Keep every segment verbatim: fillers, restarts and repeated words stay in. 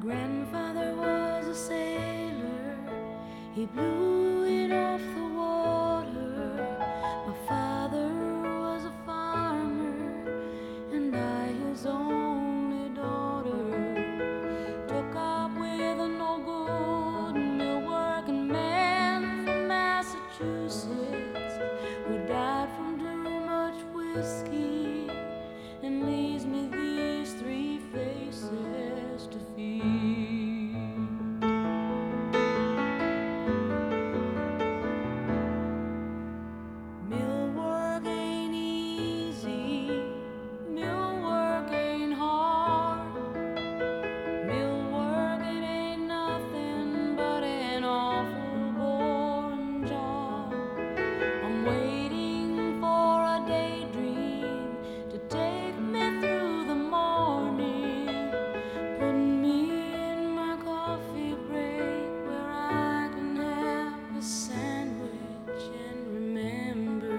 grandfather was a sailor, he blew it off the water. My father was a farmer, and I his only daughter. Took up with an old good mill working man from Massachusetts, who died from too much whiskey and leaves me these three faces to feed. Mill work ain't easy, mill work ain't hard. Mill work, it ain't nothing but an awful boring job. I'm waiting for a daydream to take me through the morning, putting me in my coffee break where I can have a sandwich and remember.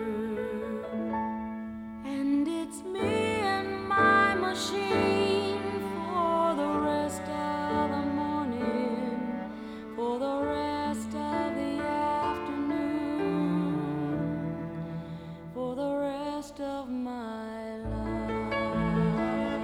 And it's me and my machine for the rest of the morning, for the rest of the afternoon, for the rest of my life.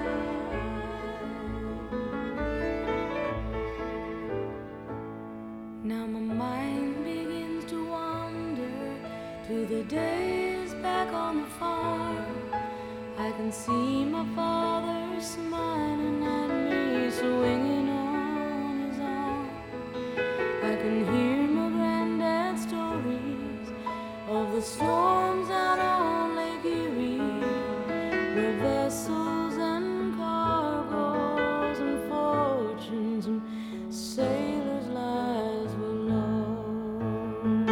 Now my mind begins to wander to the days back on the farm. I can see my father smiling at me, swinging on his arm. I can hear my granddad's stories of the storms out on Lake Erie, where vessels and cargoes and fortunes and sailors' lives were lost.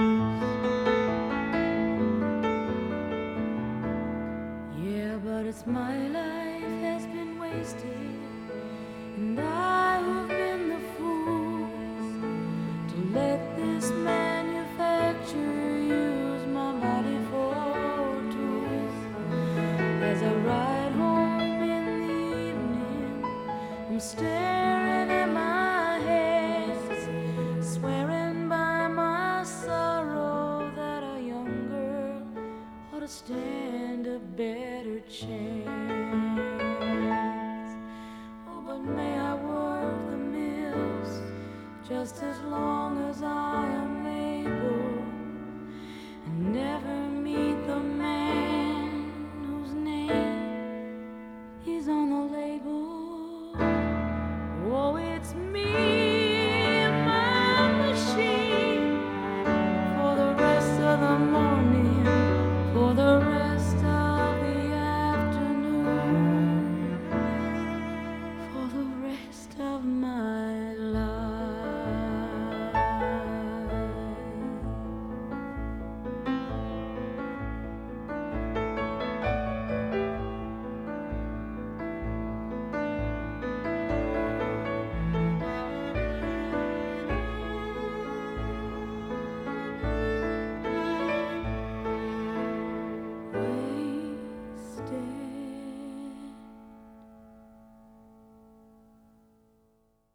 Yeah, but it's my life has been wasted, and I have been the fool to let this manufacturer use my body for tools. As I ride home in the evening, I'm staring at my hands, swearing by my sorrow that a young girl ought to stand a better chance. Oh, but may I work the mills just as long as I am able.